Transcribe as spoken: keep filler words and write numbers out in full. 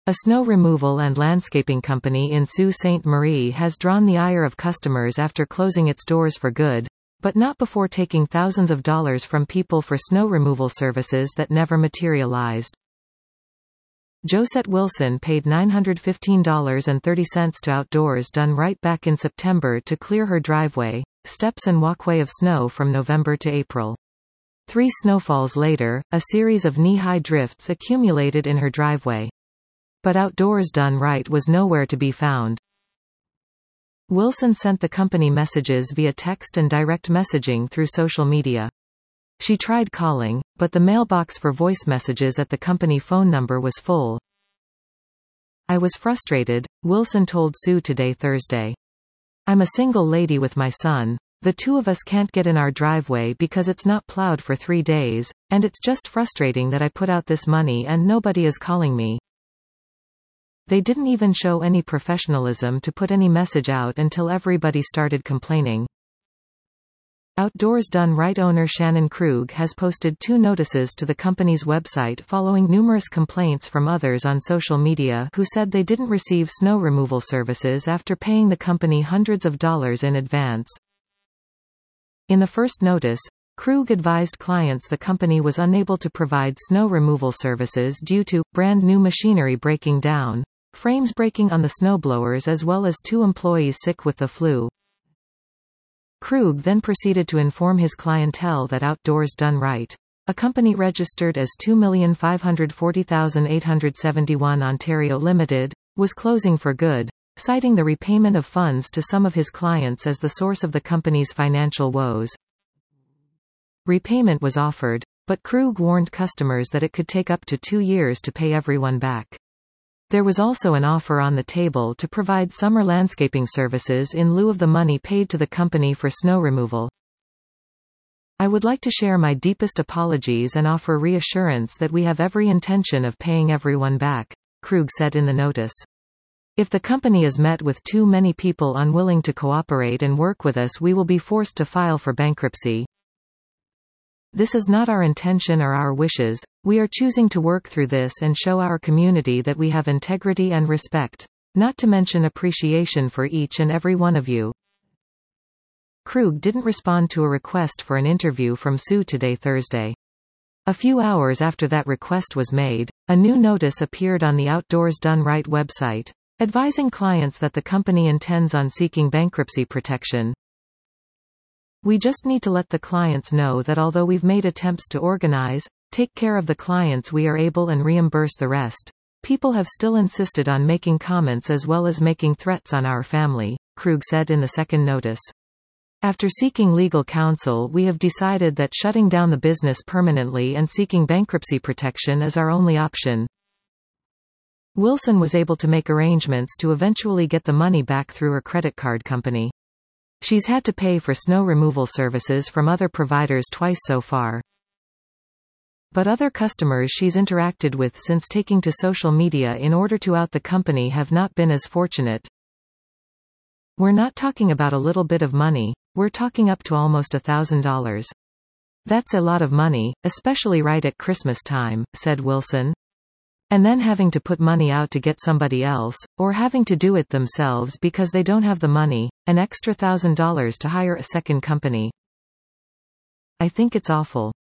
A snow removal and landscaping company in Sault Ste. Marie has drawn the ire of customers after closing its doors for good, but not before taking thousands of dollars from people for snow removal services that never materialized. Josette Wilson paid nine hundred fifteen dollars and thirty cents to Outdoors Done Right back in September to clear her driveway, steps and walkway of snow from November to April. Three snowfalls later, a series of knee-high drifts accumulated in her driveway. But Outdoors Done Right was nowhere to be found. Wilson sent the company messages via text and direct messaging through social media. She tried calling, but the mailbox for voice messages at the company phone number was full. "I was frustrated," Wilson told Sue Today Thursday. "I'm a single lady with my son. The two of us can't get in our driveway because it's not plowed for three days, and it's just frustrating that I put out this money and nobody is calling me." They didn't even show any professionalism to put any message out until everybody started complaining. Outdoors Done Right owner Shannon Krug has posted two notices to the company's website following numerous complaints from others on social media who said they didn't receive snow removal services after paying the company hundreds of dollars in advance. In the first notice, Krug advised clients the company was unable to provide snow removal services due to brand new machinery breaking down, frames breaking on the snowblowers, as well as two employees sick with the flu. Krug then proceeded to inform his clientele that Outdoors Done Right, a company registered as two million five hundred forty thousand eight hundred seventy-one Ontario Limited, was closing for good, citing the repayment of funds to some of his clients as the source of the company's financial woes. Repayment was offered, but Krug warned customers that it could take up to two years to pay everyone back. There was also an offer on the table to provide summer landscaping services in lieu of the money paid to the company for snow removal. "I would like to share my deepest apologies and offer reassurance that we have every intention of paying everyone back," Krug said in the notice. "If the company is met with too many people unwilling to cooperate and work with us, we will be forced to file for bankruptcy. This is not our intention or our wishes. We are choosing to work through this and show our community that we have integrity and respect, not to mention appreciation for each and every one of you." Krug didn't respond to a request for an interview from Sue Today Thursday. A few hours after that request was made, a new notice appeared on the Outdoors Done Right website, advising clients that the company intends on seeking bankruptcy protection. "We just need to let the clients know that although we've made attempts to organize, take care of the clients we are able and reimburse the rest, people have still insisted on making comments as well as making threats on our family," Krug said in the second notice. "After seeking legal counsel, we have decided that shutting down the business permanently and seeking bankruptcy protection is our only option." Wilson was able to make arrangements to eventually get the money back through her credit card company. She's had to pay for snow removal services from other providers twice so far. But other customers she's interacted with since taking to social media in order to out the company have not been as fortunate. "We're not talking about a little bit of money, we're talking up to almost a thousand dollars. That's a lot of money, especially right at Christmas time," said Wilson. "And then having to put money out to get somebody else, or having to do it themselves because they don't have the money, an extra thousand dollars to hire a second company. I think it's awful.